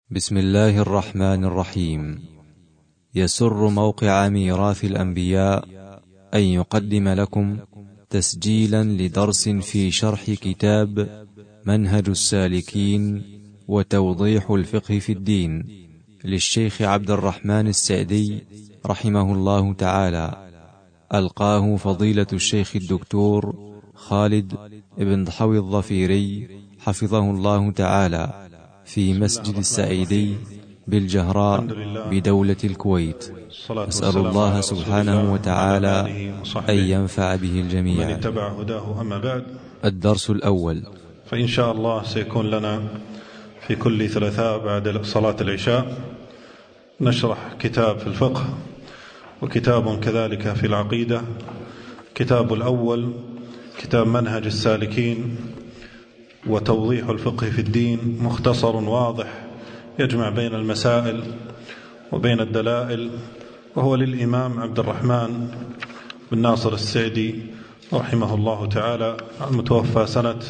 بسم الله الرحمن الرحيم. يسر موقع ميراث الأنبياء أن يقدم لكم تسجيلا لدرس في شرح كتاب منهج السالكين وتوضيح الفقه في الدين للشيخ عبد الرحمن السعدي رحمه الله تعالى، ألقاه فضيلة الشيخ الدكتور خالد بن ضحوي الظفيري حفظه الله تعالى في مسجد السعيدي بالجهراء بدولة الكويت. أسأل الله سبحانه وتعالى أن ينفع به الجميع. من اتبع هداه. أما بعد، الدرس الأول، فإن شاء الله سيكون لنا في كل ثلاثاء بعد صلاة العشاء نشرح كتاب في الفقه وكتاب كذلك في العقيدة. كتاب الأول كتاب منهج السالكين وتوضيح الفقه في الدين، مختصر واضح يجمع بين المسائل وبين الدلائل، وهو للإمام عبد الرحمن بن ناصر السعدي رحمه الله تعالى، المتوفى سنة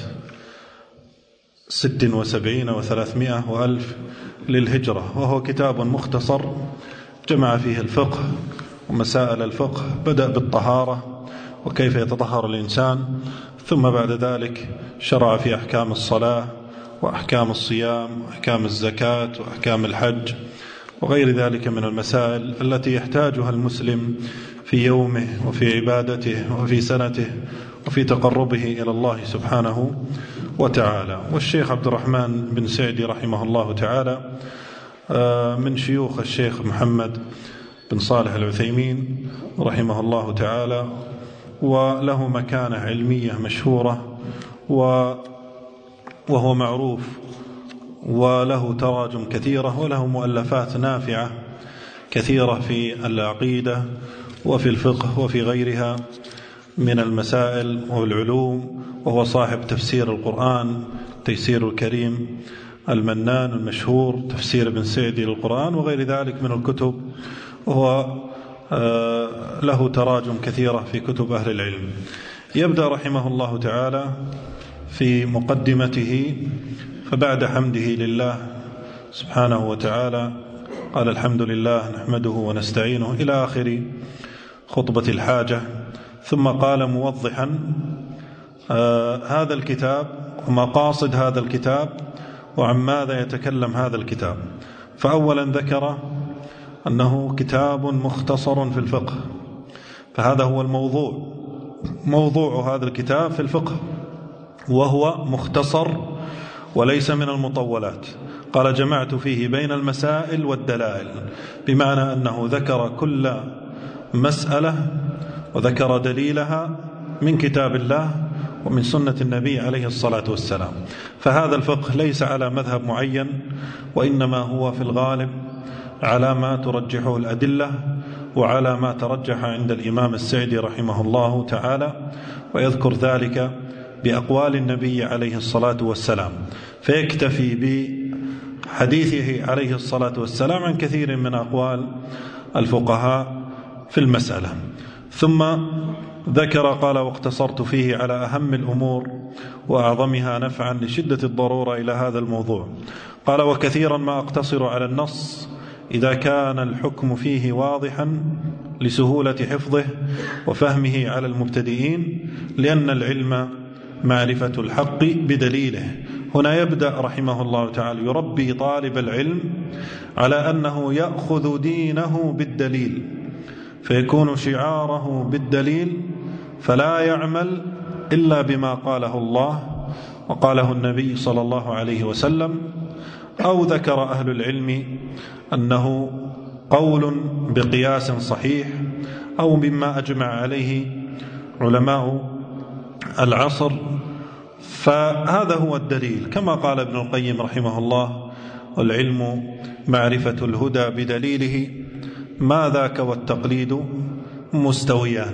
76 و300 وألف للهجرة. وهو كتاب مختصر جمع فيه الفقه ومسائل الفقه، بدأ بالطهارة وكيف يتطهر الإنسان، ثم بعد ذلك شرع في أحكام الصلاة وأحكام الصيام وأحكام الزكاة وأحكام الحج وغير ذلك من المسائل التي يحتاجها المسلم في يومه وفي عبادته وفي سنته وفي تقربه إلى الله سبحانه وتعالى. والشيخ عبد الرحمن بن سعدي رحمه الله تعالى من شيوخ الشيخ محمد بن صالح العثيمين رحمه الله تعالى، وله مكانة علمية مشهورة وهو معروف، وله تراجم كثيرة، وله مؤلفات نافعة كثيرة في العقيدة وفي الفقه وفي غيرها من المسائل والعلوم. وهو صاحب تفسير القرآن، تيسير الكريم المنان المشهور، تفسير ابن سعدي للقرآن وغير ذلك من الكتب. وهو له تراجم كثيرة في كتب أهل العلم. يبدأ رحمه الله تعالى في مقدمته، فبعد حمده لله سبحانه وتعالى قال: الحمد لله نحمده ونستعينه إلى آخر خطبة الحاجة. ثم قال موضحا هذا الكتاب ومقاصد هذا الكتاب وعن ماذا يتكلم هذا الكتاب. فأولا ذكر أنه كتاب مختصر في الفقه، فهذا هو الموضوع، موضوع هذا الكتاب في الفقه، وهو مختصر وليس من المطولات. قال: جمعت فيه بين المسائل والدلائل، بمعنى أنه ذكر كل مسألة وذكر دليلها من كتاب الله ومن سنة النبي عليه الصلاة والسلام. فهذا الفقه ليس على مذهب معين، وإنما هو في الغالب على ما ترجحه الأدلة وعلى ما ترجح عند الإمام السعدي رحمه الله تعالى، ويذكر ذلك بأقوال النبي عليه الصلاة والسلام، فيكتفي بحديثه عليه الصلاة والسلام عن كثير من أقوال الفقهاء في المسألة. ثم ذكر قال: واقتصرت فيه على أهم الأمور وأعظمها نفعا لشدة الضرورة إلى هذا الموضوع. قال: وكثيرا ما أقتصر على النص إذا كان الحكم فيه واضحا لسهولة حفظه وفهمه على المبتدئين، لأن العلم معرفة الحق بدليله. هنا يبدأ رحمه الله تعالى يربي طالب العلم على أنه يأخذ دينه بالدليل، فيكون شعاره بالدليل، فلا يعمل إلا بما قاله الله وقاله النبي صلى الله عليه وسلم، أو ذكر أهل العلم أنه قول بقياس صحيح أو مما أجمع عليه علماء العصر. فهذا هو الدليل، كما قال ابن القيم رحمه الله: والعلم معرفة الهدى بدليله، ما ذاك والتقليد مستويان.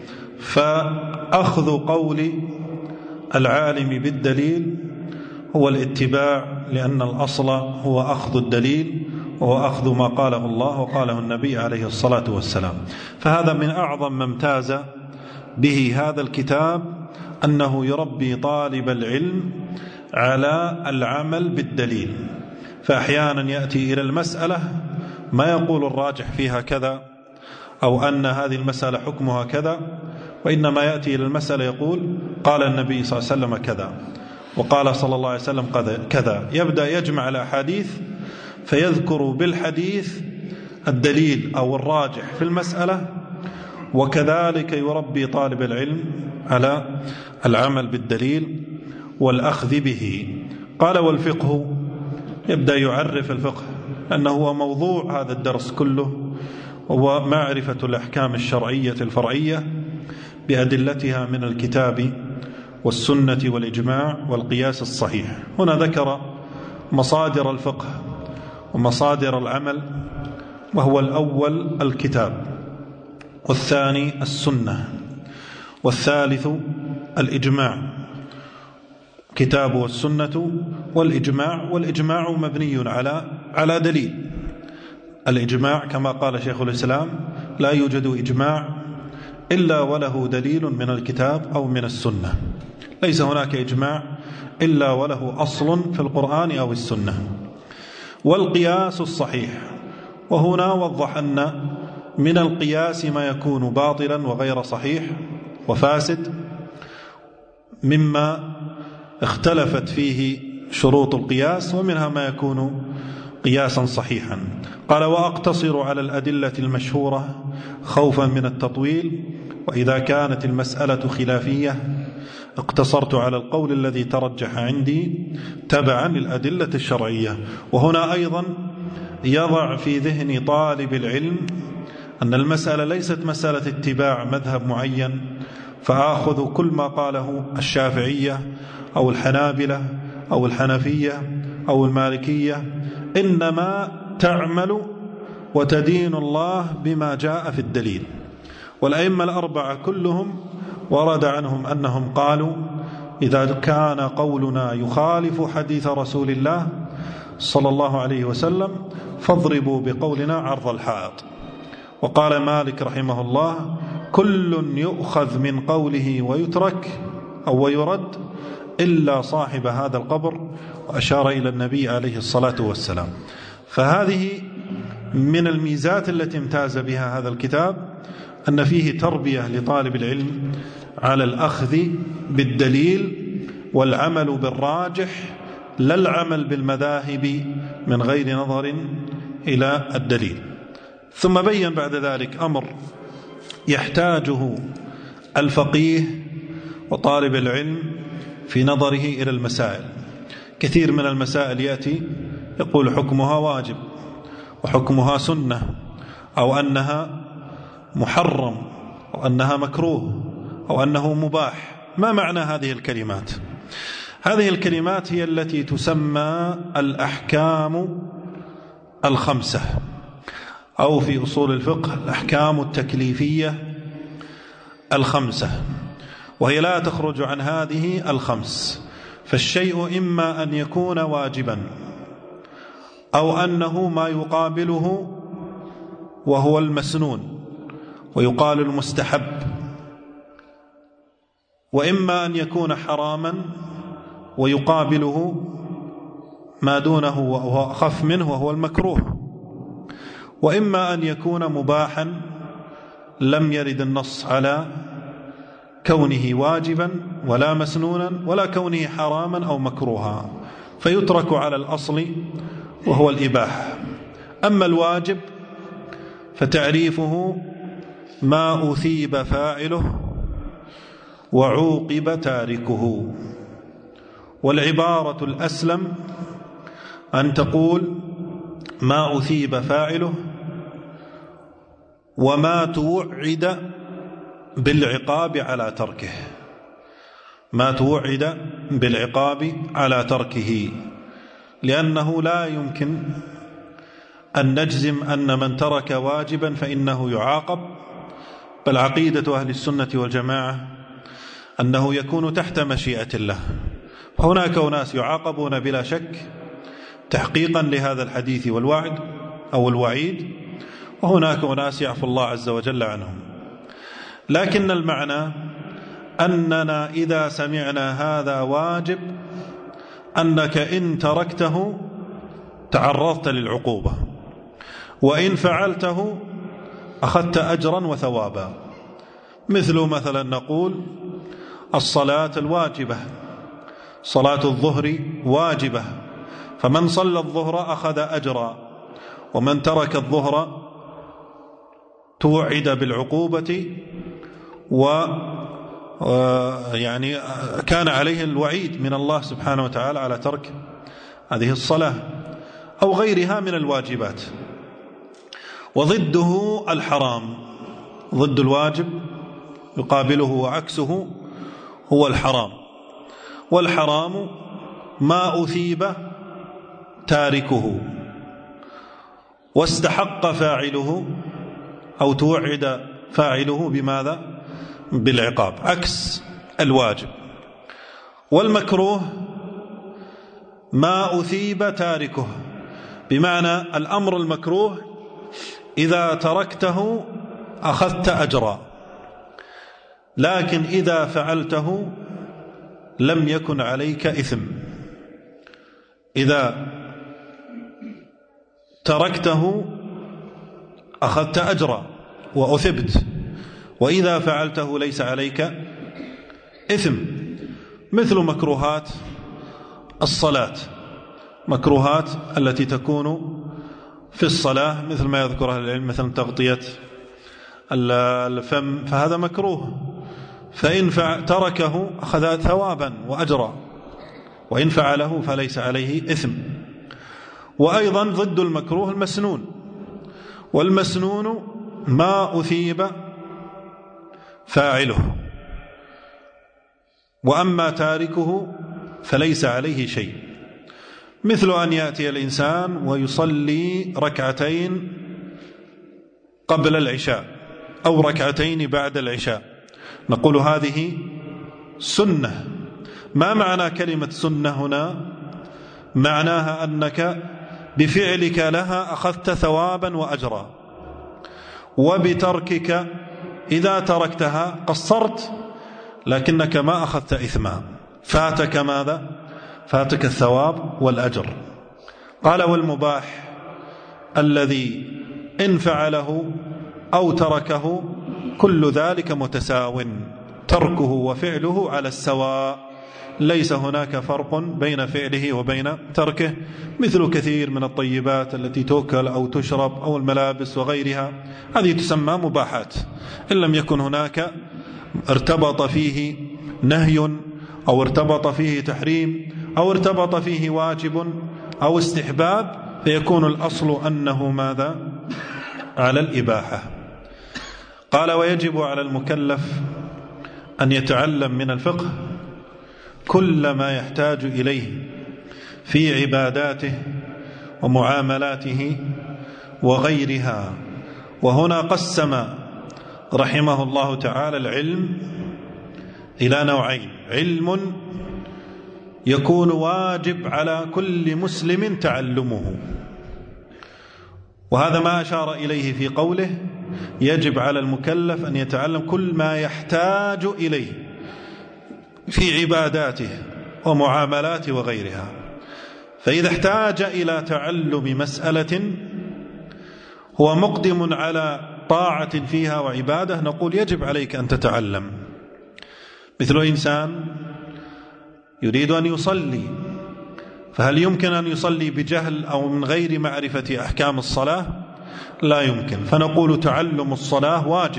فأخذ قول العالم بالدليل هو الاتباع، لأن الأصل هو أخذ الدليل، وهو أخذ ما قاله الله وقاله النبي عليه الصلاة والسلام. فهذا من أعظم ما امتاز به هذا الكتاب، أنه يربي طالب العلم على العمل بالدليل، فأحيانا يأتي إلى المسألة ما يقول الراجح فيها كذا أو أن هذه المسألة حكمها كذا، وإنما يأتي إلى المسألة يقول قال النبي صلى الله عليه وسلم كذا وقال صلى الله عليه وسلم كذا. يبدأ يجمع الأحاديث فيذكر بالحديث الدليل أو الراجح في المسألة، وكذلك يربي طالب العلم على العمل بالدليل والأخذ به. قال والفقه، يبدأ يعرف الفقه أنه هو موضوع هذا الدرس كله، هو معرفة الأحكام الشرعية الفرعية بأدلتها من الكتاب والسنة والإجماع والقياس الصحيح. هنا ذكر مصادر الفقه ومصادر العمل، وهو الأول الكتاب، والثاني السنة، والثالث الإجماع، كتاب والسنة والإجماع. والإجماع مبني على دليل. الإجماع كما قال شيخ الإسلام لا يوجد إجماع إلا وله دليل من الكتاب أو من السنة، ليس هناك إجماع إلا وله أصل في القرآن أو السنة. والقياس الصحيح، وهنا وضح أن من القياس ما يكون باطلا وغير صحيح وفاسد، مما اختلفت فيه شروط القياس، ومنها ما يكون قياسا صحيحا. قال وأقتصر على الأدلة المشهورة خوفا من التطويل، وإذا كانت المسألة خلافية اقتصرت على القول الذي ترجح عندي تبعا للأدلة الشرعية. وهنا أيضا يضع في ذهن طالب العلم أن المسألة ليست مسألة اتباع مذهب معين فآخذ كل ما قاله الشافعية أو الحنابلة أو الحنفية أو المالكية، إنما تعمل وتدين الله بما جاء في الدليل. والأئمة الأربعة كلهم ورد عنهم أنهم قالوا إذا كان قولنا يخالف حديث رسول الله صلى الله عليه وسلم فاضربوا بقولنا عرض الحائط. وقال مالك رحمه الله كل يؤخذ من قوله ويترك أو ويرد إلا صاحب هذا القبر، وأشار إلى النبي عليه الصلاة والسلام. فهذه من الميزات التي امتاز بها هذا الكتاب، أن فيه تربية لطالب العلم على الأخذ بالدليل والعمل بالراجح، لا العمل بالمذاهب من غير نظر إلى الدليل. ثم بين بعد ذلك أمر يحتاجه الفقيه وطالب العلم في نظره إلى المسائل. كثير من المسائل يأتي يقول حكمها واجب وحكمها سنة، أو أنها محرم أو أنها مكروه أو أنه مباح. ما معنى هذه الكلمات؟ هذه الكلمات هي التي تسمى الأحكام الخمسة، أو في أصول الفقه الأحكام التكليفية الخمسة، وهي لا تخرج عن هذه الخمس. فالشيء إما أن يكون واجبا أو أنه ما يقابله وهو المسنون ويقال المستحب، وإما أن يكون حراما ويقابله ما دونه وهو أخف منه وهو المكروه، وإما أن يكون مباحا لم يرد النص على كونه واجبا ولا مسنونا ولا كونه حراما أو مكروها، فيترك على الأصل وهو الإباحة. أما الواجب فتعريفه ما أثيب فاعله وعوقب تاركه. والعبارة الأسلم أن تقول ما أثيب فاعله وما توعد بالعقاب على تركه، ما توعد بالعقاب على تركه، لأنه لا يمكن أن نجزم أن من ترك واجبا فإنه يعاقب، بل عقيدة أهل السنة والجماعة أنه يكون تحت مشيئة الله. هناك أناس يعاقبون بلا شك تحقيقا لهذا الحديث والوعد أو الوعيد، وهناك أناس يعفو الله عز وجل عنهم. لكن المعنى أننا إذا سمعنا هذا واجب أنك إن تركته تعرضت للعقوبة، وإن فعلته أخذت أجرا وثوابا. مثلا نقول الصلاة الواجبة، صلاة الظهر واجبة، فمن صلى الظهر أخذ أجرا، ومن ترك الظهر توعد بالعقوبة يعني كان عليه الوعيد من الله سبحانه وتعالى على ترك هذه الصلاة أو غيرها من الواجبات. وضده الحرام، ضد الواجب يقابله وعكسه هو الحرام. والحرام ما أثيب تاركه واستحق فاعله أو توعد فاعله بماذا؟ بالعقاب، عكس الواجب. والمكروه ما أثيب تاركه، بمعنى الأمر المكروه إذا تركته أخذت أجرا، لكن إذا فعلته لم يكن عليك إثم. إذا تركته أخذت أجرا وأثبت، وإذا فعلته ليس عليك إثم. مثل مكروهات الصلاة، مكروهات التي تكون في الصلاة مثل ما يذكرها العلم، مثل تغطية الفم، فهذا مكروه، فإن تركه أخذ ثوابا وأجرا، وإن فعله فليس عليه إثم. وأيضا ضد المكروه المسنون، والمسنون ما أثيب فاعله، وأما تاركه فليس عليه شيء. مثل أن يأتي الإنسان ويصلي ركعتين قبل العشاء أو ركعتين بعد العشاء، نقول هذه سنة. ما معنى كلمة سنة هنا؟ معناها أنك بفعلك لها أخذت ثوابا وأجرا، وبتركك إذا تركتها قصرت لكنك ما أخذت إثما، فاتك ماذا؟ فاتك الثواب والأجر. قال والمباح الذي إن فعله أو تركه كل ذلك متساو، تركه وفعله على السواء، ليس هناك فرق بين فعله وبين تركه. مثل كثير من الطيبات التي تؤكل أو تشرب أو الملابس وغيرها، هذه تسمى مباحات، إن لم يكن هناك ارتبط فيه نهي أو ارتبط فيه تحريم أو ارتبط فيه واجب أو استحباب، فيكون الأصل أنه ماذا؟ على الإباحة. قال ويجب على المكلف أن يتعلم من الفقه كل ما يحتاج إليه في عباداته ومعاملاته وغيرها. وهنا قسم رحمه الله تعالى العلم إلى نوعين: علم يكون واجب على كل مسلم تعلمه، وهذا ما أشار إليه في قوله يجب على المكلف أن يتعلم كل ما يحتاج إليه في عباداته ومعاملاته وغيرها. فإذا احتاج إلى تعلم مسألة هو مقدم على طاعة فيها وعبادة، نقول يجب عليك أن تتعلم. مثل إنسان يريد أن يصلي، فهل يمكن أن يصلي بجهل أو من غير معرفة أحكام الصلاة؟ لا يمكن، فنقول تعلم الصلاة واجب.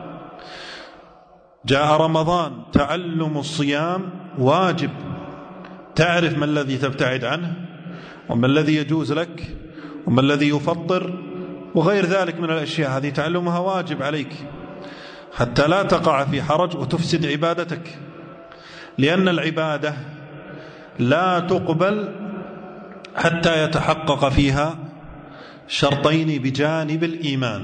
جاء رمضان، تعلم الصيام واجب، تعرف ما الذي تبتعد عنه وما الذي يجوز لك وما الذي يفطر وغير ذلك من الأشياء، هذه تعلمها واجب عليك حتى لا تقع في حرج وتفسد عبادتك، لأن العبادة لا تقبل حتى يتحقق فيها شرطين بجانب الإيمان.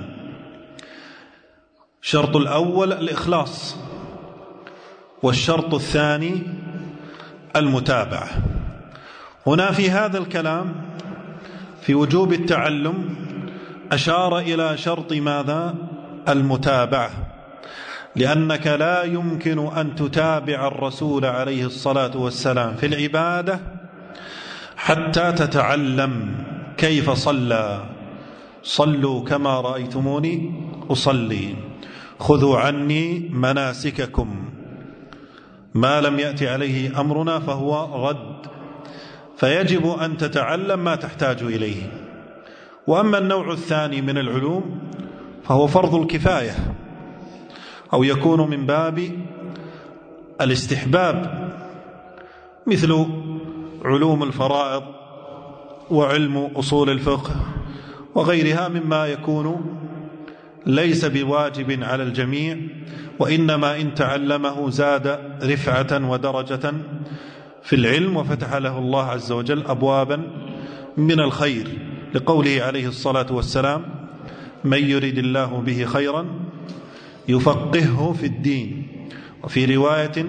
الشرط الأول الإخلاص، والشرط الثاني المتابعة. هنا في هذا الكلام في وجوب التعلم أشار إلى شرط ماذا؟ المتابعة، لأنك لا يمكن أن تتابع الرسول عليه الصلاة والسلام في العبادة حتى تتعلم كيف صلى؟ صلوا كما رأيتموني أصلي، خذوا عني مناسككم، ما لم يأتي عليه أمرنا فهو غد، فيجب أن تتعلم ما تحتاج إليه. وأما النوع الثاني من العلوم فهو فرض الكفاية، أو يكون من باب الاستحباب، مثل علوم الفرائض وعلم أصول الفقه وغيرها مما يكون ليس بواجب على الجميع، وإنما إن تعلمه زاد رفعة ودرجة في العلم، وفتح له الله عز وجل أبوابا من الخير، لقوله عليه الصلاة والسلام: من يريد الله به خيرا يفقهه في الدين، وفي رواية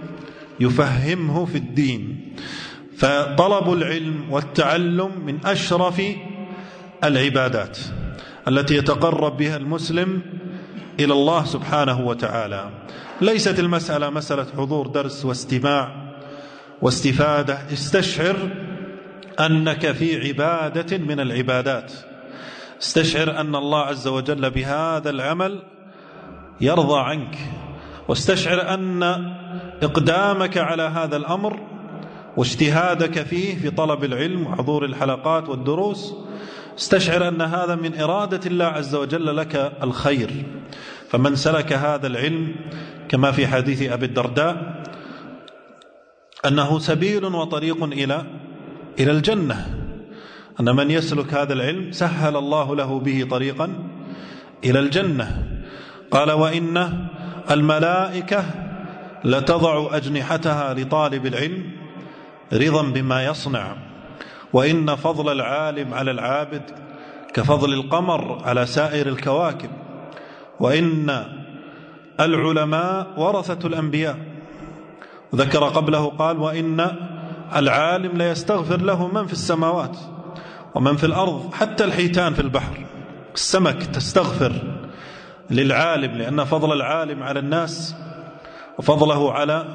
يفهمه في الدين. فطلب العلم والتعلم من أشرف العبادات التي يتقرب بها المسلم إلى الله سبحانه وتعالى. ليست المسألة مسألة حضور درس واستماع واستفادة، استشعر أنك في عبادة من العبادات، استشعر أن الله عز وجل بهذا العمل يرضى عنك، واستشعر أن إقدامك على هذا الأمر واجتهادك فيه في طلب العلم وحضور الحلقات والدروس، استشعر أن هذا من إرادة الله عز وجل لك الخير. فمن سلك هذا العلم كما في حديث أبي الدرداء أنه سبيل وطريق إلى الجنة، أن من يسلك هذا العلم سهل الله له به طريقا إلى الجنة. قال: وإن الملائكة لتضع أجنحتها لطالب العلم رضا بما يصنع، وإن فضل العالم على العابد كفضل القمر على سائر الكواكب، وإن العلماء ورثة الأنبياء. وذكر قبله قال: وإن العالم لا يستغفر له من في السماوات ومن في الأرض، حتى الحيتان في البحر، السمك تستغفر للعالم، لأن فضل العالم على الناس وفضله على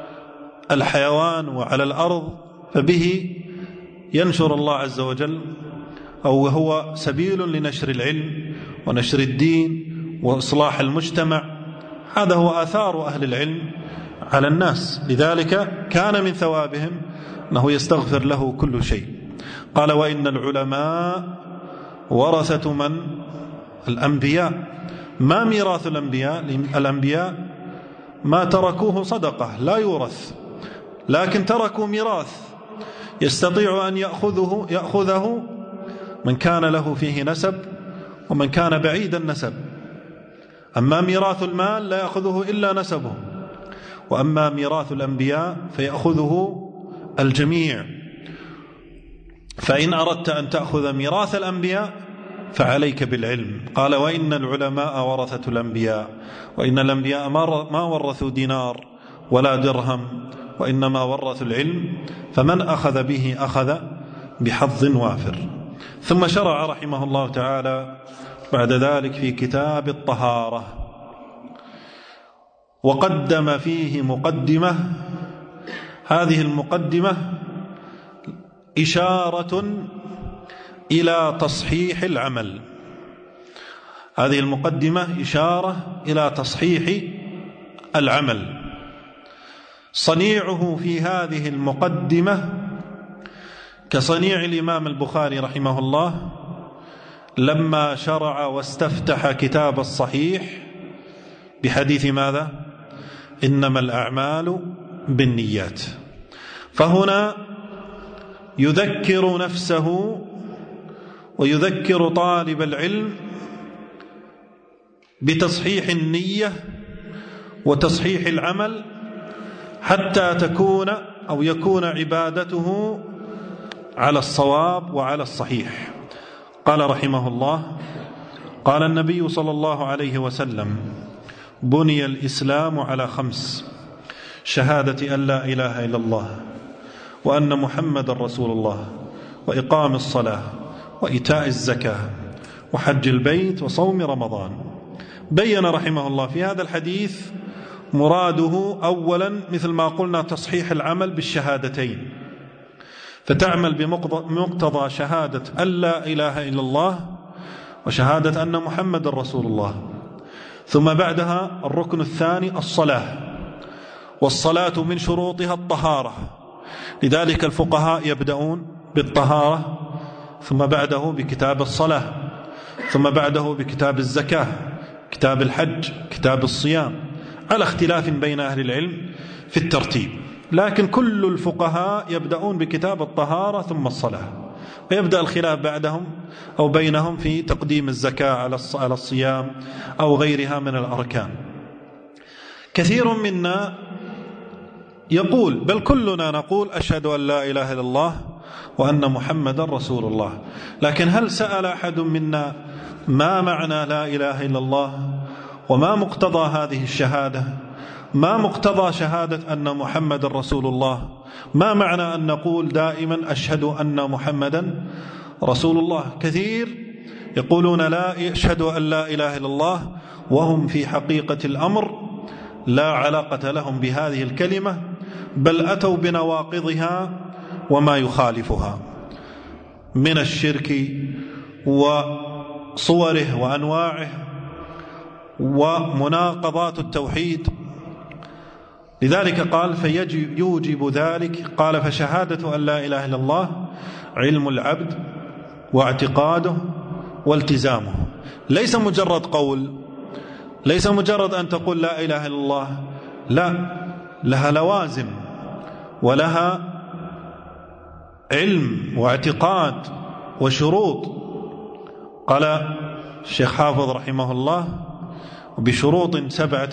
الحيوان وعلى الأرض فبه ينشر الله عز وجل، أو هو سبيل لنشر العلم ونشر الدين وإصلاح المجتمع. هذا هو آثار أهل العلم على الناس، لذلك كان من ثوابهم أنه يستغفر له كل شيء. قال: وإن العلماء ورثة من؟ الأنبياء. ما ميراث الأنبياء؟ الأنبياء ما تركوه صدقة لا يورث، لكن تركوا ميراث يستطيع أن يأخذه من كان له فيه نسب ومن كان بعيد النسب. أما ميراث المال لا يأخذه إلا نسبه، وأما ميراث الأنبياء فيأخذه الجميع. فإن أردت أن تأخذ ميراث الأنبياء فعليك بالعلم. قال: وإن العلماء ورثة الأنبياء، وإن الأنبياء ما ورثوا دينار ولا درهم، وإنما ورثوا العلم، فمن أخذ به أخذ بحظ وافر. ثم شرع رحمه الله تعالى بعد ذلك في كتاب الطهارة، وقدم فيه مقدمة. هذه المقدمة إشارة إلى تصحيح العمل، هذه المقدمة إشارة إلى تصحيح العمل. صنيعه في هذه المقدمة كصنيع الإمام البخاري رحمه الله لما شرع واستفتح كتاب الصحيح بحديث ماذا؟ إنما الأعمال بالنيات. فهنا يذكر نفسه ويذكر طالب العلم بتصحيح النية وتصحيح العمل حتى تكون أو يكون عبادته على الصواب وعلى الصحيح. قال رحمه الله: قال النبي صلى الله عليه وسلم: بني الإسلام على 5: شهادة أن لا إله إلا الله وأن محمد رسول الله، وإقام الصلاة، وإيتاء الزكاة، وحج البيت، وصوم رمضان. بين رحمه الله في هذا الحديث مراده أولا مثل ما قلنا تصحيح العمل بالشهادتين، فتعمل بمقتضى شهادة أن لا إله إلا الله وشهادة أن محمد رسول الله. ثم بعدها الركن الثاني الصلاة، والصلاة من شروطها الطهارة، لذلك الفقهاء يبدأون بالطهارة، ثم بعده بكتاب الصلاة، ثم بعده بكتاب الزكاة، كتاب الحج، كتاب الصيام، على اختلاف بين أهل العلم في الترتيب، لكن كل الفقهاء يبدأون بكتاب الطهارة ثم الصلاة، ويبدأ الخلاف بعدهم أو بينهم في تقديم الزكاة على الصيام أو غيرها من الأركان. كثير منا يقول، بل كلنا نقول أشهد أن لا إله إلا الله وأن محمدا رسول الله، لكن هل سأل أحد منا ما معنى لا إله إلا الله؟ وما مقتضى هذه الشهادة؟ ما مقتضى شهادة أن محمد رسول الله؟ ما معنى أن نقول دائما أشهد أن محمدا رسول الله؟ كثير يقولون لا أشهد أن لا إله إلا الله وهم في حقيقة الأمر لا علاقة لهم بهذه الكلمة، بل أتوا بنواقضها وما يخالفها من الشرك وصوره وأنواعه ومناقضات التوحيد. لذلك قال فيوجب ذلك، قال فشهادة أن لا إله إلا الله علم العبد واعتقاده والتزامه، ليس مجرد قول، ليس مجرد أن تقول لا إله إلا الله، لا، لها لوازم ولها علم واعتقاد وشروط. قال الشيخ حافظ رحمه الله بشروط 7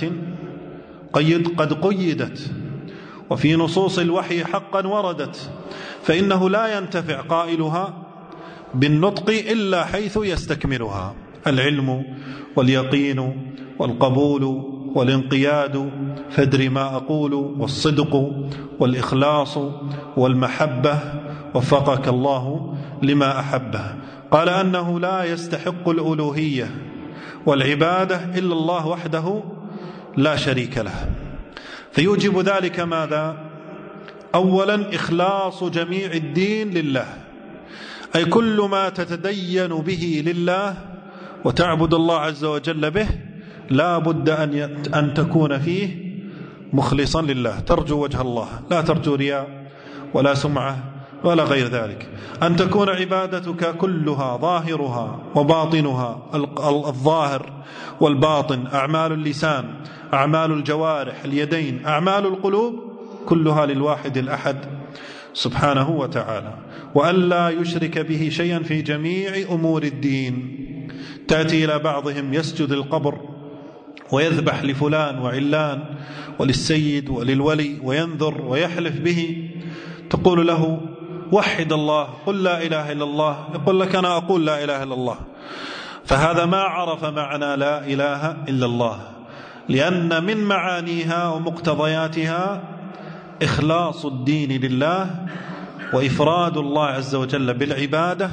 قد قيدت وفي نصوص الوحي حقا وردت، فإنه لا ينتفع قائلها بالنطق إلا حيث يستكملها: العلم واليقين والقبول والانقياد، فادر ما أقول، والصدق والإخلاص والمحبة، وفقك الله لما أحبه. قال أنه لا يستحق الألوهية والعبادة إلا الله وحده لا شريك له، فيوجب ذلك ماذا؟ أولا إخلاص جميع الدين لله، أي كل ما تتدين به لله وتعبد الله عز وجل به لا بد أن تكون فيه مخلصا لله، ترجو وجه الله، لا ترجو رياء ولا سمعة ولا غير ذلك. أن تكون عبادتك كلها ظاهرها وباطنها، الظاهر والباطن، أعمال اللسان، أعمال الجوارح، اليدين، أعمال القلوب، كلها للواحد الأحد سبحانه وتعالى، وأن لا يشرك به شيئا في جميع أمور الدين. تأتي إلى بعضهم يسجد القبر ويذبح لفلان وعلان وللسيد وللولي وينذر ويحلف به، تقول له وحد الله، قل لا إله إلا الله، يقول لك أنا أقول لا إله إلا الله، فهذا ما عرف معنى لا إله إلا الله، لأن من معانيها ومقتضياتها إخلاص الدين لله وإفراد الله عز وجل بالعبادة،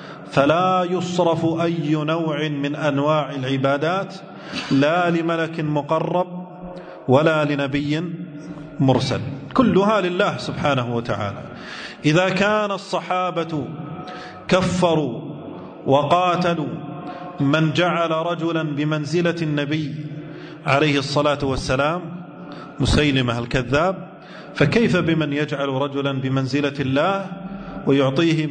فلا يصرف أي نوع من أنواع العبادات لا لملك مقرب ولا لنبي مرسل، كلها لله سبحانه وتعالى. إذا كان الصحابة كفروا وقاتلوا من جعل رجلا بمنزلة النبي عليه الصلاة والسلام مسيلمة الكذاب، فكيف بمن يجعل رجلا بمنزلة الله ويعطيه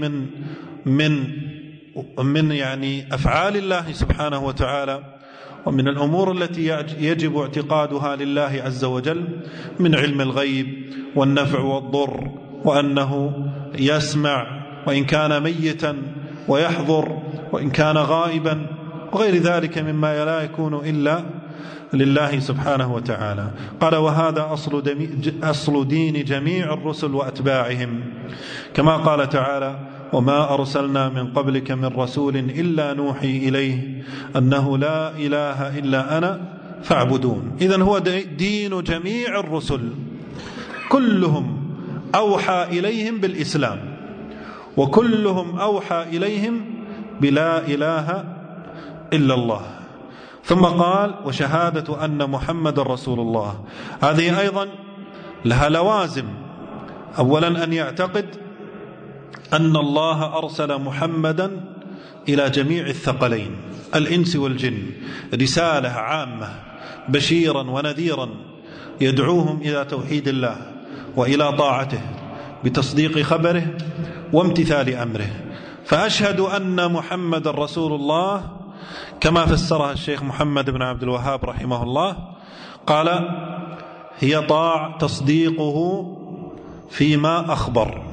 من يعني أفعال الله سبحانه وتعالى ومن الأمور التي يجب اعتقادها لله عز وجل من علم الغيب والنفع والضر، وأنه يسمع وإن كان ميتا ويحضر وإن كان غائبا، وغير ذلك مما لا يكون إلا لله سبحانه وتعالى. قال وهذا أصل دين جميع الرسل وأتباعهم، كما قال تعالى وما أرسلنا من قبلك من رسول إلا نوحي إليه أنه لا إله إلا أنا فاعبدون. إذن هو دين جميع الرسل، كلهم أوحى إليهم بالإسلام، وكلهم أوحى إليهم بلا إله إلا الله. ثم قال وشهادة أن محمد رسول الله، هذه أيضا لها لوازم. أولا أن يعتقد أن الله أرسل محمدا إلى جميع الثقلين الإنس والجن رسالة عامة بشيرا ونذيرا يدعوهم إلى توحيد الله وإلى طاعته بتصديق خبره وامتثال أمره. فأشهد أن محمد رسول الله كما فسرها الشيخ محمد بن عبد الوهاب رحمه الله، قال: هي تصديقه فيما أخبر،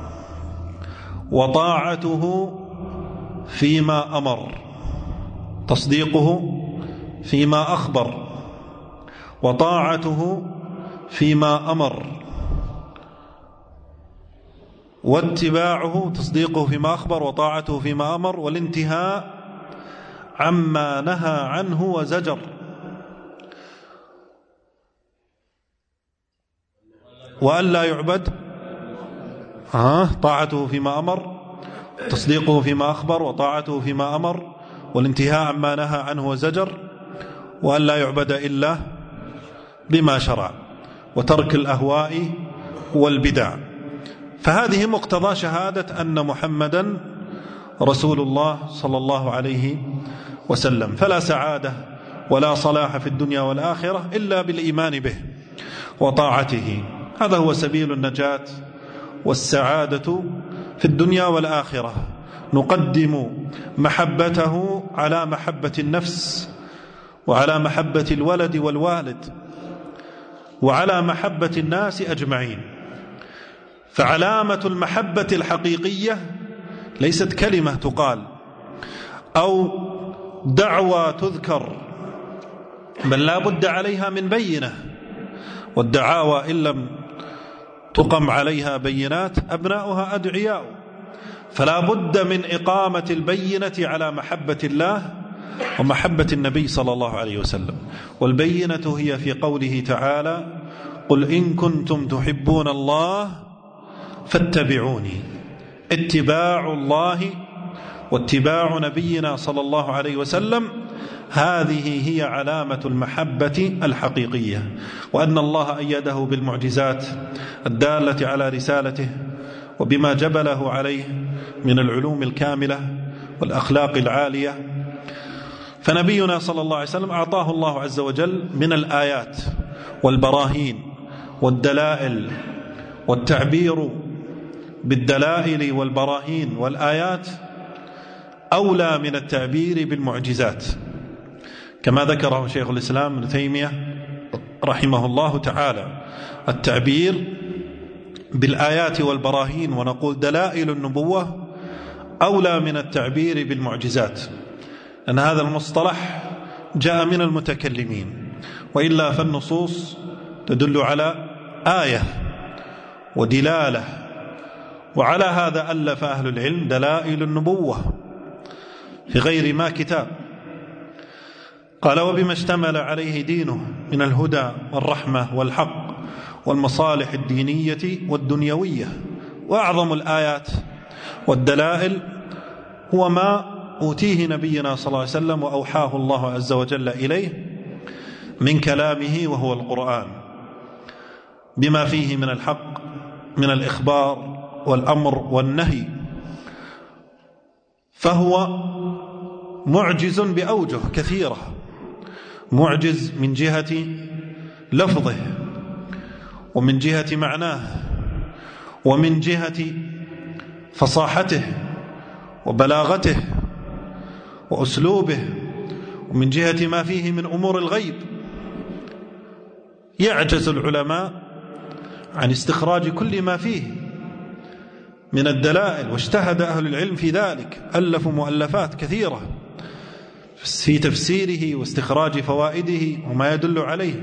وطاعته فيما أمر. تصديقه فيما أخبر، وطاعته فيما أمر، واتباعه تصديقه فيما أخبر وطاعته فيما أمر، والانتهاء عما نهى عنه وزجر. وأن لا يعبد، طاعته فيما أمر، تصديقه فيما أخبر وطاعته فيما أمر، والانتهاء عما نهى عنه وزجر، وأن لا يعبد إلا بما شرع، وترك الأهواء والبدع. فهذه مقتضى شهادة أن محمدا رسول الله صلى الله عليه وسلم. فلا سعادة ولا صلاح في الدنيا والآخرة إلا بالإيمان به وطاعته. هذا هو سبيل النجاة والسعادة في الدنيا والآخرة. نقدم محبته على محبة النفس، وعلى محبة الولد والوالد، وعلى محبة الناس أجمعين. فعلامة المحبة الحقيقية ليست كلمة تقال أو دعوى تذكر، بل لا بد عليها من بينة، والدعاوى إن لم تقم عليها بينات أبناؤها أدعياء. فلا بد من إقامة البينة على محبة الله ومحبة النبي صلى الله عليه وسلم. والبينة هي في قوله تعالى: قل إن كنتم تحبون الله فاتبعوني. اتباع الله واتباع نبينا صلى الله عليه وسلم هذه هي علامة المحبة الحقيقية. وأن الله أيده بالمعجزات الدالة على رسالته وبما جبله عليه من العلوم الكاملة والأخلاق العالية. فنبينا صلى الله عليه وسلم أعطاه الله عز وجل من الآيات والبراهين والدلائل، والتعبير بالدلائل والبراهين والآيات أولى من التعبير بالمعجزات، كما ذكره شيخ الإسلام ابن تيمية رحمه الله تعالى. التعبير بالآيات والبراهين، ونقول دلائل النبوة، أولى من التعبير بالمعجزات، أن هذا المصطلح جاء من المتكلمين، وإلا فالنصوص تدل على آية ودلالة. وعلى هذا ألف أهل العلم دلائل النبوة في غير ما كتاب. قال: وبما اشتمل عليه دينه من الهدى والرحمة والحق والمصالح الدينية والدنيوية. وأعظم الآيات والدلائل هو ما أوتيه نبينا صلى الله عليه وسلم وأوحاه الله عز وجل إليه من كلامه، وهو القرآن، بما فيه من الحق من الإخبار والأمر والنهي. فهو معجز بأوجه كثيرة، معجز من جهة لفظه، ومن جهة معناه، ومن جهة فصاحته وبلاغته وأسلوبه، ومن جهة ما فيه من أمور الغيب. يعجز العلماء عن استخراج كل ما فيه من الدلائل، واجتهد أهل العلم في ذلك، ألفوا مؤلفات كثيرة في تفسيره واستخراج فوائده وما يدل عليه.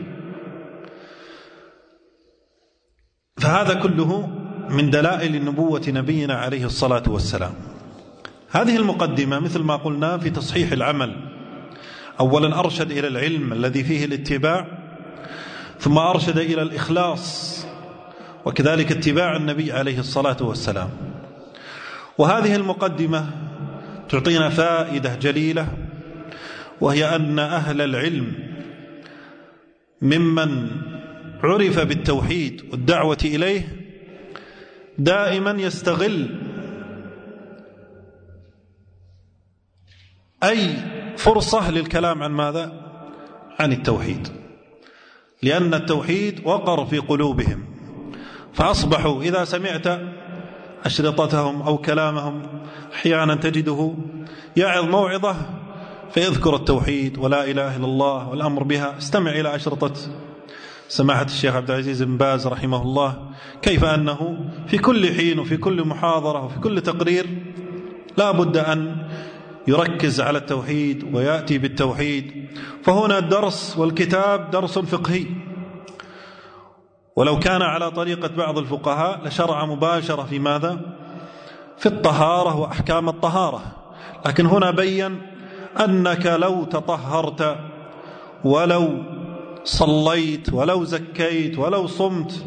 فهذا كله من دلائل نبوة نبينا عليه الصلاة والسلام. هذه المقدمة مثل ما قلنا في تصحيح العمل. أولا أرشد إلى العلم الذي فيه الاتباع، ثم أرشد إلى الإخلاص، وكذلك اتباع النبي عليه الصلاة والسلام. وهذه المقدمة تعطينا فائدة جليلة، وهي أن أهل العلم ممن عرف بالتوحيد والدعوة إليه دائما يستغل أي فرصة للكلام عن ماذا؟ عن التوحيد، لأن التوحيد وقر في قلوبهم، فأصبحوا إذا سمعت أشرطتهم أو كلامهم أحيانا تجده يعظ موعظة فيذكر التوحيد ولا إله إلا الله والأمر بها. استمع إلى أشرطة سماحة الشيخ عبد العزيز بن باز رحمه الله، كيف أنه في كل حين وفي كل محاضرة وفي كل تقرير لا بد أن يركز على التوحيد ويأتي بالتوحيد. فهنا الدرس والكتاب درس فقهي، ولو كان على طريقة بعض الفقهاء لشرع مباشرة في ماذا؟ في الطهارة وأحكام الطهارة. لكن هنا بيّن أنك لو تطهرت ولو صليت ولو زكيت ولو صمت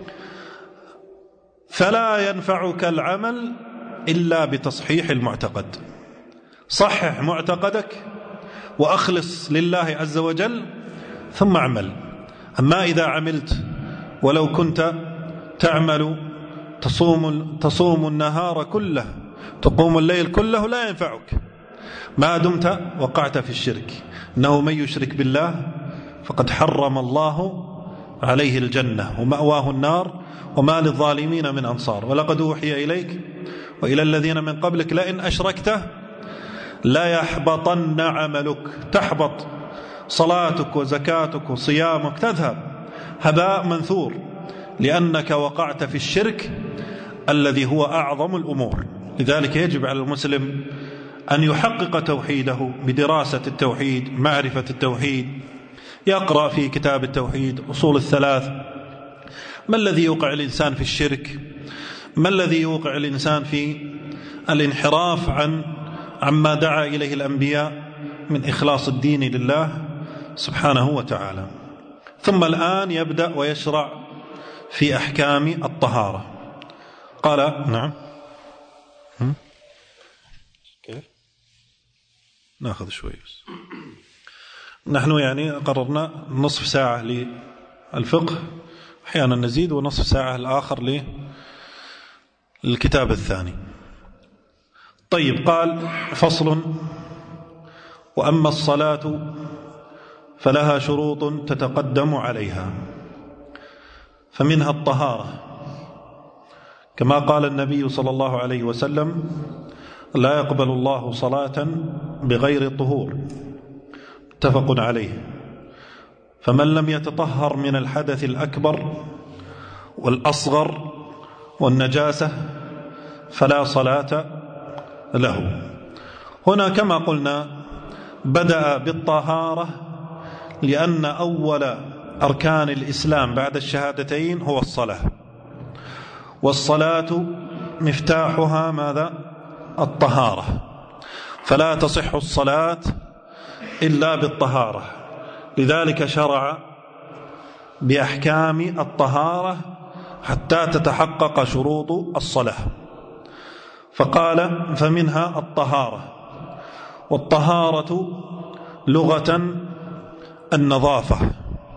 فلا ينفعك العمل إلا بتصحيح المعتقد. صحح معتقدك وأخلص لله عز وجل ثم اعمل. أما إذا عملت ولو كنت تعمل تصوم النهار كله تقوم الليل كله لا ينفعك ما دمت وقعت في الشرك. إنه من يشرك بالله فقد حرم الله عليه الجنة ومأواه النار وما للظالمين من أنصار. ولقد أوحي إليك وإلى الذين من قبلك لئن أشركت لا يحبطن عملك. تحبط صلاتك وزكاتك وصيامك، تذهب هباء منثور، لأنك وقعت في الشرك الذي هو أعظم الأمور. لذلك يجب على المسلم أن يحقق توحيده بدراسة التوحيد، معرفة التوحيد، يقرأ في كتاب التوحيد أصول الثلاث، ما الذي يوقع الإنسان في الشرك، ما الذي يوقع الإنسان في الانحراف عما دعا إليه الأنبياء من إخلاص الدين لله سبحانه وتعالى. ثم الآن يبدأ ويشرع في أحكام الطهارة. قال نعم كيف ناخذ شوي بس. نحن يعني قررنا نصف ساعة للفقه، أحيانا نزيد، ونصف ساعة الآخر للكتاب الثاني. طيب، قال فصل: وأما الصلاة فلها شروط تتقدم عليها، فمنها الطهارة، كما قال النبي صلى الله عليه وسلم: لا يقبل الله صلاة بغير طهور، متفق عليه. فمن لم يتطهر من الحدث الأكبر والأصغر والنجاسة فلا صلاة له. هنا كما قلنا بدأ بالطهارة لأن أول أركان الإسلام بعد الشهادتين هو الصلاة، والصلاة مفتاحها ماذا؟ الطهارة، فلا تصح الصلاة إلا بالطهارة. لذلك شرع بأحكام الطهارة حتى تتحقق شروط الصلاة، فقال: فمنها الطهارة. والطهارة لغة النظافة،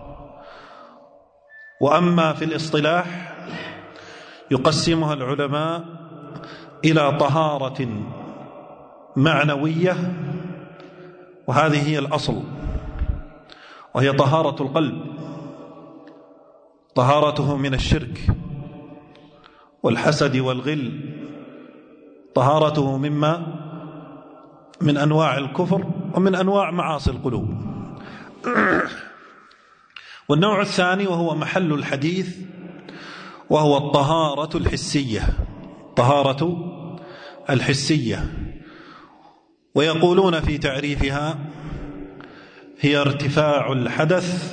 وأما في الاصطلاح يقسمها العلماء إلى طهارة معنوية، وهذه هي الأصل، وهي طهارة القلب، طهارته من الشرك والحسد والغل، طهارته من أنواع الكفر ومن أنواع معاصي القلوب. والنوع الثاني وهو محل الحديث وهو الطهارة الحسية، طهارة الحسية، ويقولون في تعريفها: هي ارتفاع الحدث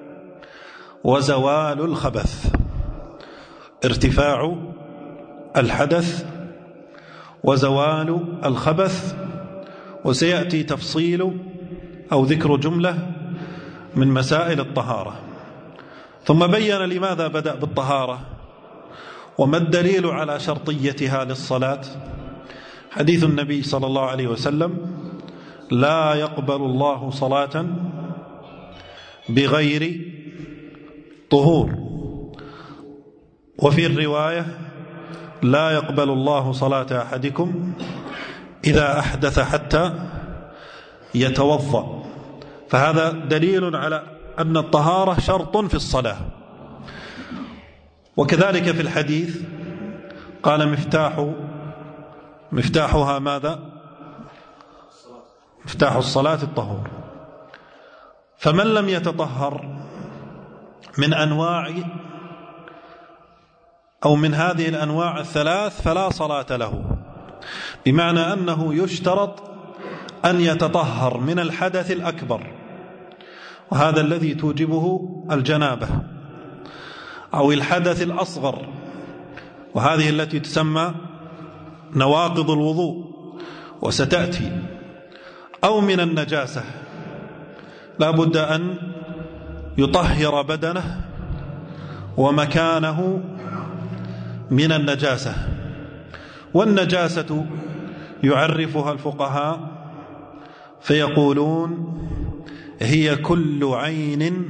وزوال الخبث. ارتفاع الحدث وزوال الخبث. وسيأتي تفصيل أو ذكر جملة من مسائل الطهارة. ثم بين لماذا بدأ بالطهارة وما الدليل على شرطيتها للصلاة. حديث النبي صلى الله عليه وسلم: لا يقبل الله صلاة بغير طهور. وفي الرواية: لا يقبل الله صلاة أحدكم إذا أحدث حتى يتوضأ، فهذا دليل على أن الطهارة شرط في الصلاة. وكذلك في الحديث قال مفتاحها ماذا؟ مفتاح الصلاة الطهور. فمن لم يتطهر من أنواع أو من هذه الأنواع الثلاث فلا صلاة له، بمعنى أنه يشترط أن يتطهر من الحدث الأكبر، وهذا الذي توجبه الجنابة، أو الحدث الأصغر، وهذه التي تسمى نواقض الوضوء وستأتي، أو من النجاسة، لا بد أن يطهر بدنه ومكانه من النجاسة. والنجاسة يعرفها الفقهاء فيقولون هي كل عين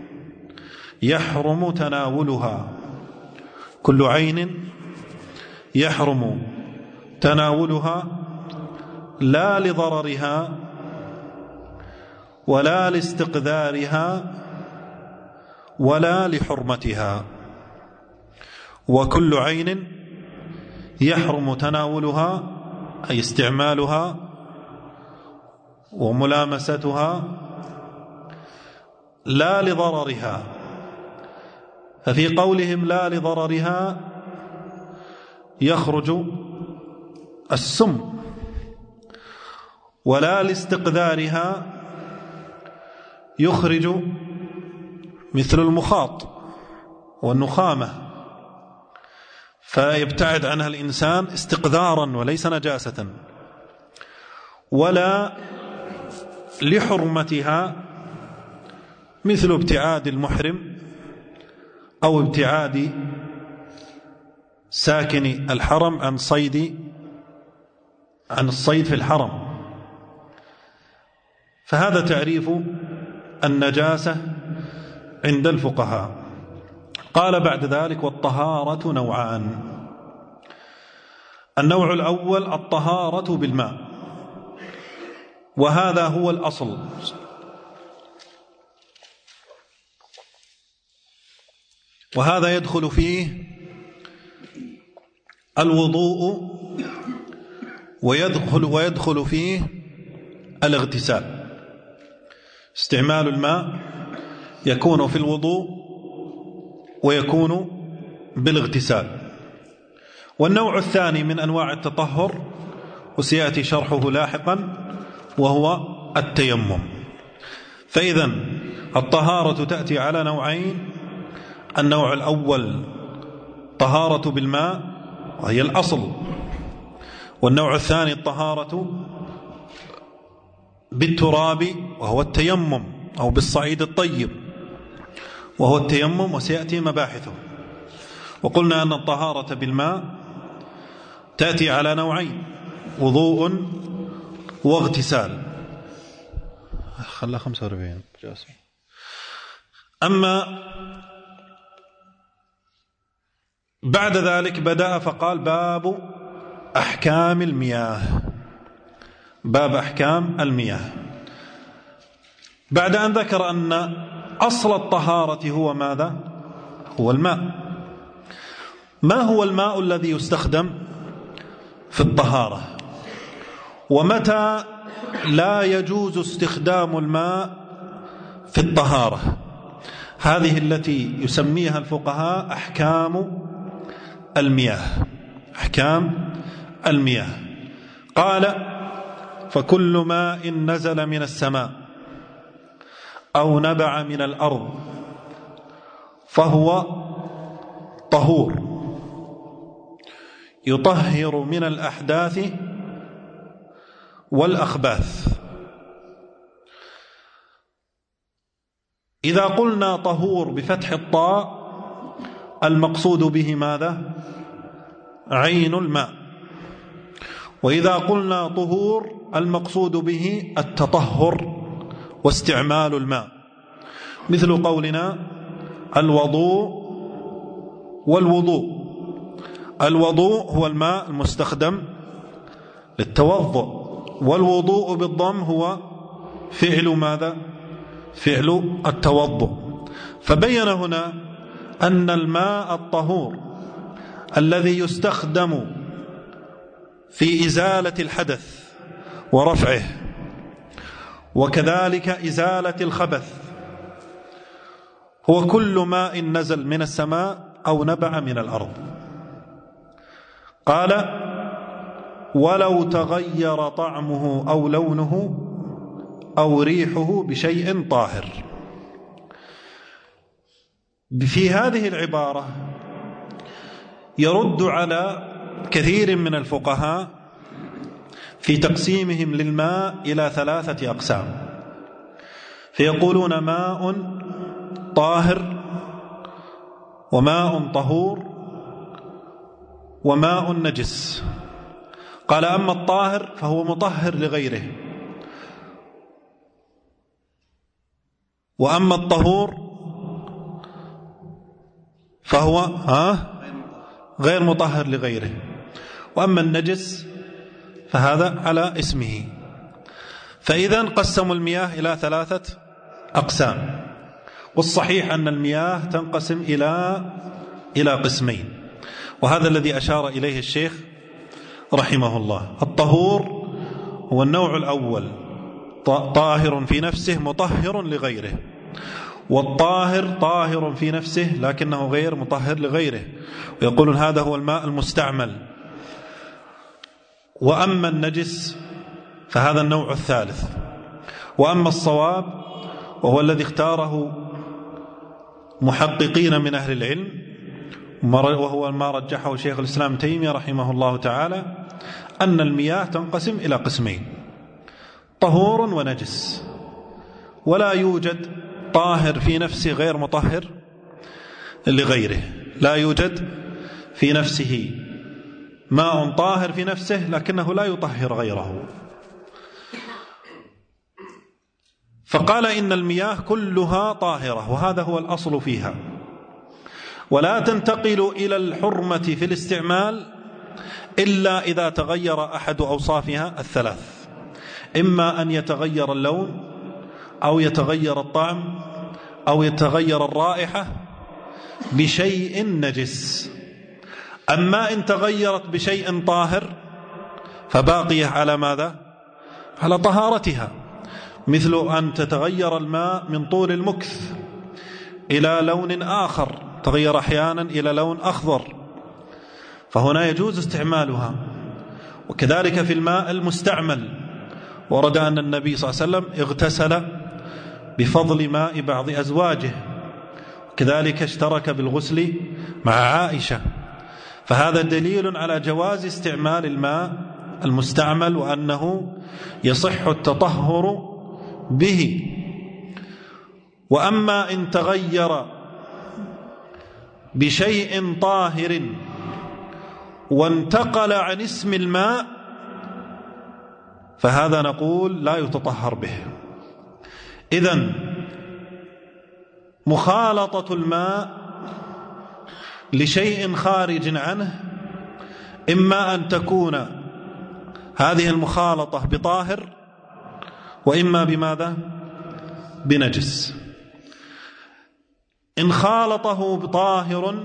يحرم تناولها، كل عين يحرم تناولها، لا لضررها ولا لاستقذارها ولا لحرمتها. وكل عين يحرم تناولها أي استعمالها وملامستها لا لضررها. ففي قولهم لا لضررها يخرج السم، ولا لاستقذارها يخرج مثل المخاط والنخامة، فيبتعد عنها الإنسان استقذارا وليس نجاسة. ولا لحرمتها مثل ابتعاد المحرم أو ابتعاد ساكن الحرم عن الصيد في الحرم. فهذا تعريف النجاسة عند الفقهاء. قال بعد ذلك والطهارة نوعان. النوع الأول الطهارة بالماء، وهذا هو الأصل، وهذا يدخل فيه الوضوء ويدخل فيه الاغتسال. استعمال الماء يكون في الوضوء ويكون بالاغتسال. والنوع الثاني من أنواع التطهر وسيأتي شرحه لاحقا وهو التيمم. فإذا الطهارة تأتي على نوعين: النوع الأول طهارة بالماء وهي الأصل، والنوع الثاني الطهارة بالتراب وهو التيمم، أو بالصعيد الطيب وهو التيمم، وسيأتي مباحثه. وقلنا أن الطهارة بالماء تأتي على نوعين: وضوء واغتسال. خلى 45 جاسم. أما بعد ذلك بدأ فقال باب أحكام المياه، باب أحكام المياه، بعد أن ذكر أن أصل الطهارة هو ماذا؟ هو الماء. ما هو الماء الذي يستخدم في الطهارة؟ ومتى لا يجوز استخدام الماء في الطهارة؟ هذه التي يسميها الفقهاء أحكام المياه. أحكام المياه. قال فكل ماء نزل من السماء أو نبع من الأرض فهو طهور، يطهر من الأحداث والأخباث. إذا قلنا طهور بفتح الطاء المقصود به ماذا؟ عين الماء. وإذا قلنا طهور المقصود به التطهر واستعمال الماء، مثل قولنا الوضوء والوضوء. الوضوء هو الماء المستخدم للتوضؤ، والوضوء بالضم هو فعل ماذا؟ فعل التوضؤ. فبين هنا أن الماء الطهور الذي يستخدم في إزالة الحدث ورفعه وكذلك إزالة الخبث هو كل ماء نزل من السماء أو نبع من الأرض. قال: ولو تغير طعمه أو لونه أو ريحه بشيء طاهر. في هذه العبارة يرد على كثير من الفقهاء في تقسيمهم للماء إلى 3 أقسام، فيقولون ماء طاهر وماء طهور وماء نجس. قال: أما الطاهر فهو مطهر لغيره، وأما الطهور فهو غير مطهر لغيره، وأما النجس فهذا على اسمه. فإذا قسموا المياه إلى 3 أقسام، والصحيح أن المياه تنقسم إلى قسمين، وهذا الذي أشار إليه الشيخ رحمه الله. الطهور هو النوع الأول، طاهر في نفسه مطهر لغيره، والطاهر طاهر في نفسه لكنه غير مطهر لغيره، ويقولون هذا هو الماء المستعمل. وأما النجس فهذا النوع الثالث. وأما الصواب وهو الذي اختاره محققين من أهل العلم، وهو ما رجحه شيخ الإسلام تيمية رحمه الله تعالى، أن المياه تنقسم إلى قسمين: طهور ونجس، ولا يوجد طاهر في نفسه غير مطهر لغيره. لا يوجد في نفسه ماء طاهر في نفسه لكنه لا يطهر غيره. فقال إن المياه كلها طاهرة، وهذا هو الأصل فيها، ولا تنتقل إلى الحرمة في الاستعمال إلا إذا تغير أحد أوصافها 3: إما أن يتغير اللون أو يتغير الطعم أو يتغير الرائحة بشيء نجس. أما إن تغيرت بشيء طاهر فباقية على ماذا؟ على طهارتها، مثل أن تتغير الماء من طول المكث إلى لون آخر، تغير أحيانا إلى لون أخضر، فهنا يجوز استعمالها. وكذلك في الماء المستعمل ورد أن النبي صلى الله عليه وسلم اغتسل بفضل ماء بعض أزواجه، كذلك اشترك بالغسل مع عائشة، فهذا دليل على جواز استعمال الماء المستعمل وأنه يصح التطهر به. وأما إن تغير بشيء طاهر وانتقل عن اسم الماء فهذا نقول لا يتطهر به. إذن مخالطة الماء لشيء خارج عنه إما أن تكون هذه المخالطة بطاهر وإما بماذا؟ بنجس. إن خالطه بطاهر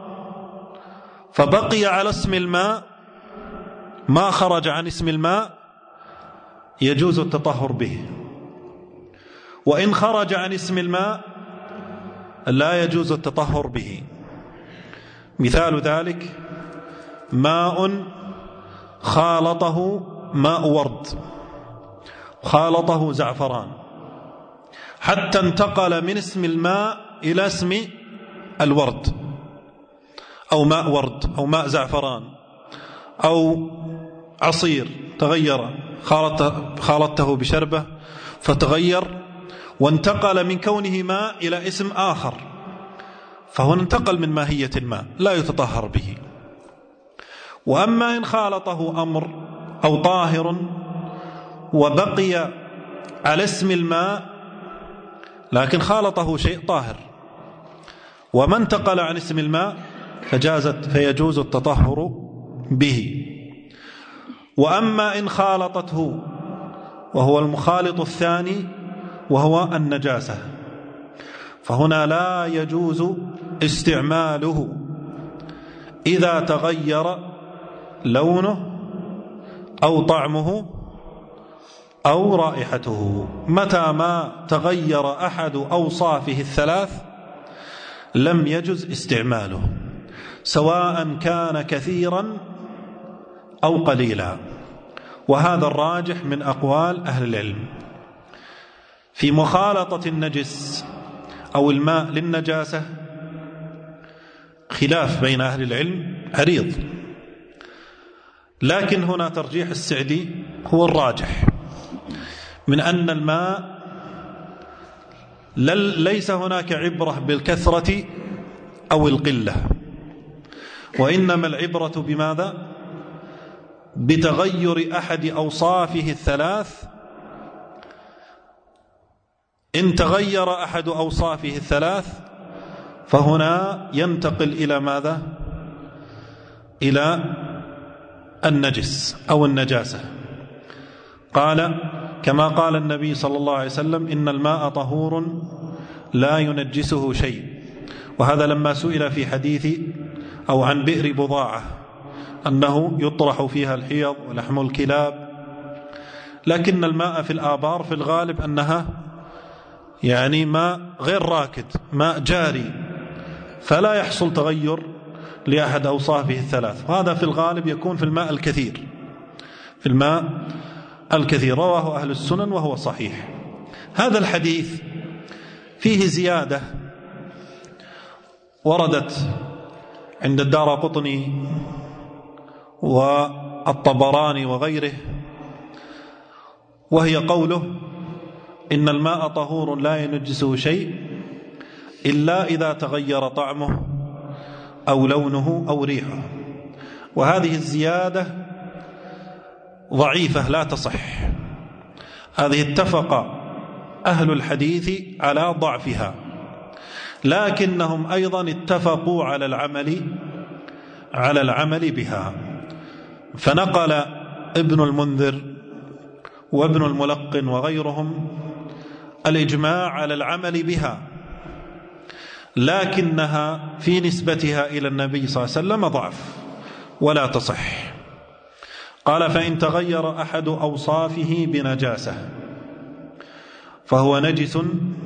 فبقي على اسم الماء ما خرج عن اسم الماء يجوز التطهر به، وإن خرج عن اسم الماء لا يجوز التطهر به. مثال ذلك ماء خالطه ماء ورد، خالطه زعفران، حتى انتقل من اسم الماء إلى اسم الورد، أو ماء ورد أو ماء زعفران أو عصير، تغير، خالطته بشربة فتغير وانتقل من كونه ماء إلى اسم آخر، فهو انتقل من ماهية الماء لا يتطهر به. وأما إن خالطه أمر أو طاهر وبقي على اسم الماء لكن خالطه شيء طاهر وما انتقل عن اسم الماء فيجوز التطهر به. وأما إن خالطته وهو المخالط الثاني وهو النجاسة، فهنا لا يجوز استعماله إذا تغير لونه أو طعمه أو رائحته. متى ما تغير أحد أوصافه الثلاث لم يجز استعماله، سواء كان كثيرا أو قليلا، وهذا الراجح من أقوال أهل العلم. في مخالطة النجس أو الماء للنجاسة خلاف بين أهل العلم عريض، لكن هنا ترجيح السعدي هو الراجح، من أن الماء ليس هناك عبرة بالكثرة أو القلة، وإنما العبرة بماذا؟ بتغير أحد أوصافه الثلاث. إن تغير أحد أوصافه الثلاث فهنا ينتقل إلى ماذا؟ إلى النجس أو النجاسة. قال كما قال النبي صلى الله عليه وسلم: إن الماء طهور لا ينجسه شيء. وهذا لما سئل في حديث أو عن بئر بضاعة أنه يطرح فيها الحيض ولحم الكلاب، لكن الماء في الآبار في الغالب أنها يعني ماء غير راكد، ماء جاري، فلا يحصل تغير لأحد أوصافه الثلاث، وهذا في الغالب يكون في الماء الكثير، في الماء الكثير. رواه أهل السنن وهو صحيح. هذا الحديث فيه زيادة وردت عند الدارقطني والطبراني وغيره، وهي قوله: إن الماء طهور لا ينجسه شيء إلا إذا تغير طعمه أو لونه أو ريحه. وهذه الزيادة ضعيفة لا تصح، هذه اتفق أهل الحديث على ضعفها، لكنهم أيضا اتفقوا على العمل بها. فنقل ابن المنذر وابن الملقن وغيرهم الإجماع على العمل بها، لكنها في نسبتها إلى النبي صلى الله عليه وسلم ضعف ولا تصح. قال: فإن تغير أحد أوصافه بنجاسة فهو نجس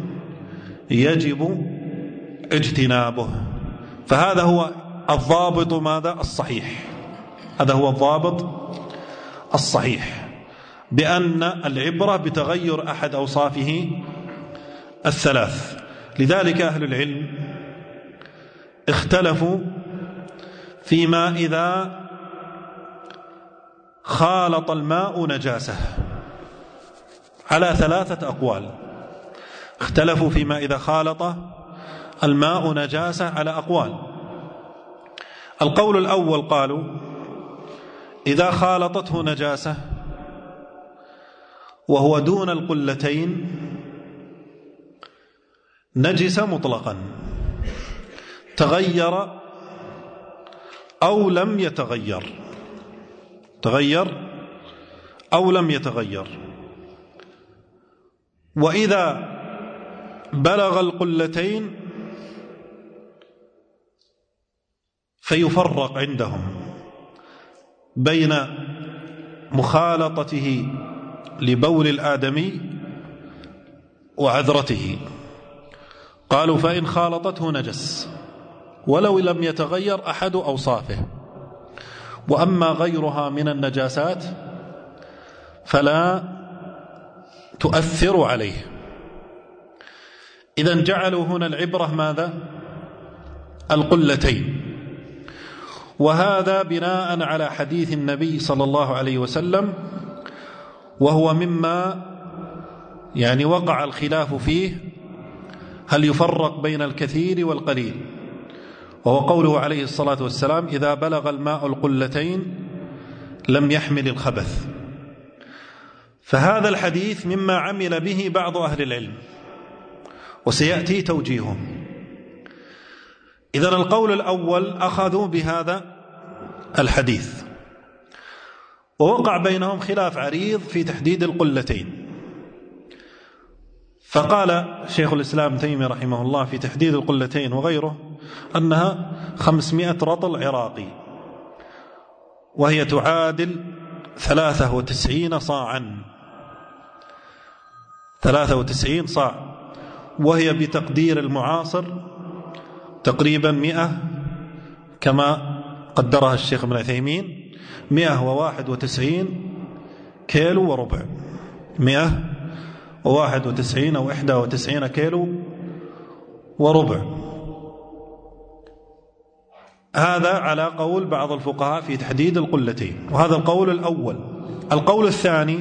يجب اجتنابه. فهذا هو الضابط ماذا؟ الصحيح. هذا هو الضابط الصحيح، بأن العبرة بتغير أحد أوصافه الثلاث. لذلك أهل العلم اختلفوا فيما إذا خالط الماء نجاسة على ثلاثة أقوال. اختلفوا فيما إذا خالط الماء نجاسة على أقوال. القول الأول قالوا: إذا خالطته نجاسة وهو دون القلتين نجس مطلقا، تغير أو لم يتغير، تغير أو لم يتغير. وإذا بلغ القلتين فيفرق عندهم بين مخالطته لبول الآدمي وعذرته. قالوا: فإن خالطته نجس ولو لم يتغير أحد أوصافه، وأما غيرها من النجاسات فلا تؤثر عليه. إذن جعلوا هنا العبرة ماذا؟ القلتين، وهذا بناء على حديث النبي صلى الله عليه وسلم، وهو مما يعني وقع الخلاف فيه، هل يفرق بين الكثير والقليل، وهو قوله عليه الصلاة والسلام: إذا بلغ الماء القلتين لم يحمل الخبث. فهذا الحديث مما عمل به بعض أهل العلم، وسيأتي توجيهه. إذن القول الأول أخذوا بهذا الحديث، ووقع بينهم خلاف عريض في تحديد القلتين. فقال شيخ الإسلام ابن تيمية رحمه الله في تحديد القلتين وغيره أنها 500 رطل عراقي، وهي تعادل 93 صاعا، 93 صاع، وهي بتقدير المعاصر تقريبا 100 كما قدرها الشيخ ابن عثيمين 191 كيلو وربع، 191 أو 91 كيلو وربع. هذا على قول بعض الفقهاء في تحديد القلتين، وهذا القول الأول. القول الثاني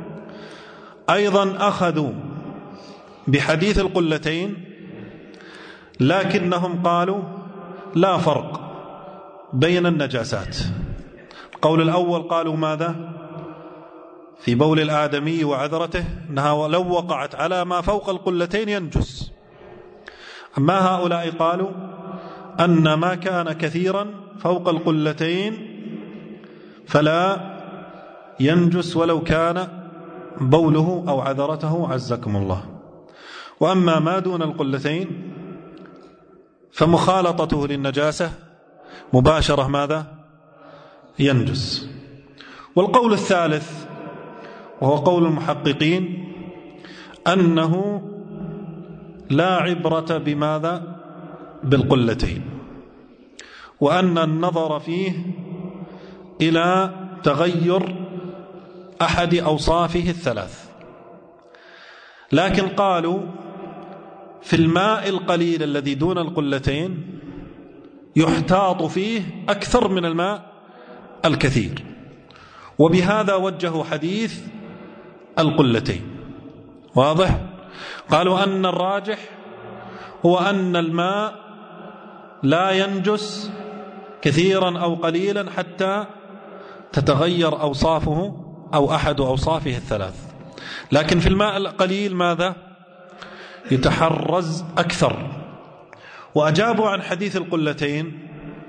أيضا أخذوا بحديث القلتين، لكنهم قالوا لا فرق بين النجاسات. القول الأول قالوا ماذا؟ في بول الآدمي وعذرته أنها لو وقعت على ما فوق القلتين ينجس. أما هؤلاء قالوا أن ما كان كثيرا فوق القلتين فلا ينجس ولو كان بوله أو عذرته عزكم الله، وأما ما دون القلتين فمخالطته للنجاسة مباشرة ماذا؟ ينجس. والقول الثالث وهو قول المحققين أنه لا عبرة بماذا؟ بالقلتين، وأن النظر فيه إلى تغير أحد أوصافه الثلاث. لكن قالوا في الماء القليل الذي دون القلتين يحتاط فيه أكثر من الماء الكثير، وبهذا وجهوا حديث القلتين. واضح؟ قالوا أن الراجح هو أن الماء لا ينجس كثيرا أو قليلا حتى تتغير أوصافه أو أحد أوصافه الثلاث، لكن في الماء القليل ماذا؟ يتحرز أكثر. وأجابوا عن حديث القلتين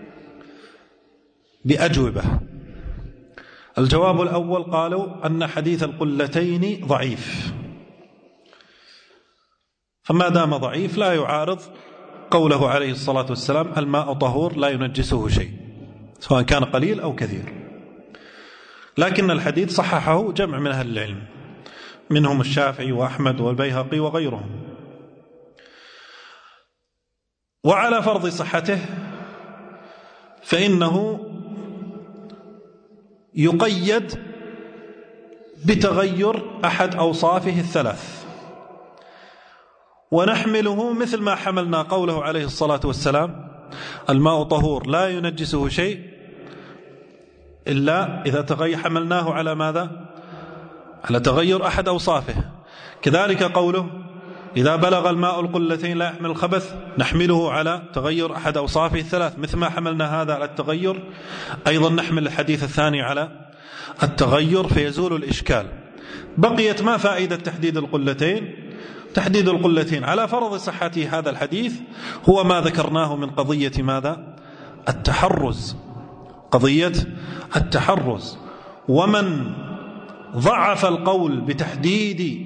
بأجوبة. الجواب الأول قالوا أن حديث القلتين ضعيف، فما دام ضعيف لا يعارض قوله عليه الصلاة والسلام الماء طهور لا ينجسه شيء سواء كان قليل أو كثير. لكن الحديث صححه جمع من أهل العلم، منهم الشافعي وأحمد والبيهقي وغيرهم. وعلى فرض صحته فإنه يقيد بتغير أحد أوصافه الثلاث، ونحمله مثل ما حملنا قوله عليه الصلاة والسلام الماء طهور لا ينجسه شيء إلا إذا حملناه على ماذا؟ على تغير أحد أوصافه. كذلك قوله إذا بلغ الماء القلتين لا يحمل الخبث نحمله على تغير أحد أوصافه الثلاث، مثل ما حملنا هذا على التغير أيضا نحمل الحديث الثاني على التغير فيزول الإشكال. بقيت ما فائدة تحديد القلتين؟ تحديد القلتين على فرض صحة هذا الحديث هو ما ذكرناه من قضية ماذا؟ التحرز، قضية التحرز. ومن ضعف القول بتحديد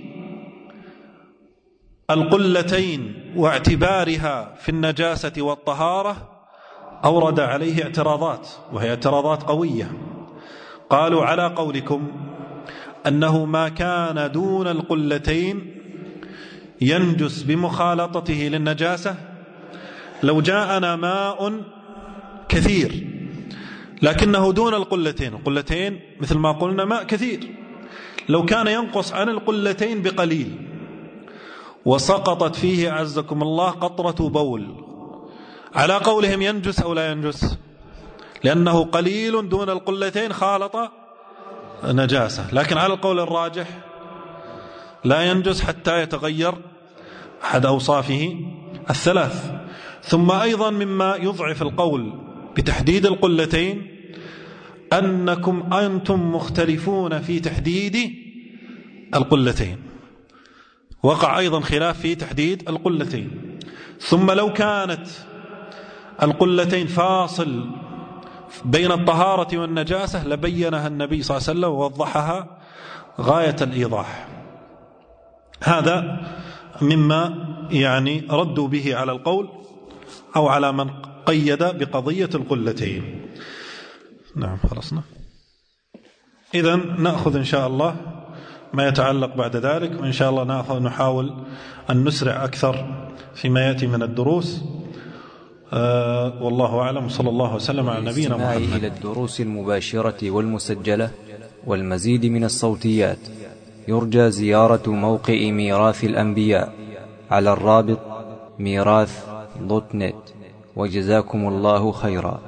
القلتين واعتبارها في النجاسة والطهارة أورد عليه اعتراضات، وهي اعتراضات قوية. قالوا على قولكم أنه ما كان دون القلتين ينجس بمخالطته للنجاسة، لو جاءنا ماء كثير لكنه دون القلتين، القلتين مثل ما قلنا ماء كثير، لو كان ينقص عن القلتين بقليل وسقطت فيه أعزكم الله قطرة بول، على قولهم ينجس أو لا ينجس؟ لأنه قليل دون القلتين خالط نجاسة. لكن على القول الراجح لا ينجس حتى يتغير أحد أوصافه الثلاث. ثم أيضا مما يضعف القول بتحديد القلتين أنكم أنتم مختلفون في تحديد القلتين، وقع أيضا خلاف في تحديد القلتين. ثم لو كانت القلتين فاصل بين الطهارة والنجاسة لبينها النبي صلى الله عليه وسلم ووضحها غاية الإيضاح. هذا مما يعني ردوا به على القول أو على من قيد بقضية القلتين. نعم خلصنا. إذن نأخذ إن شاء الله ما يتعلق بعد ذلك، وإن شاء الله نحاول أن نسرع أكثر فيما يأتي من الدروس. والله أعلم، صلى الله وسلم على نبينا محمد. إلى الدروس المباشرة والمسجلة والمزيد من الصوتيات يرجى زيارة موقع ميراث الأنبياء على الرابط ميراث.net. وجزاكم الله خيرا.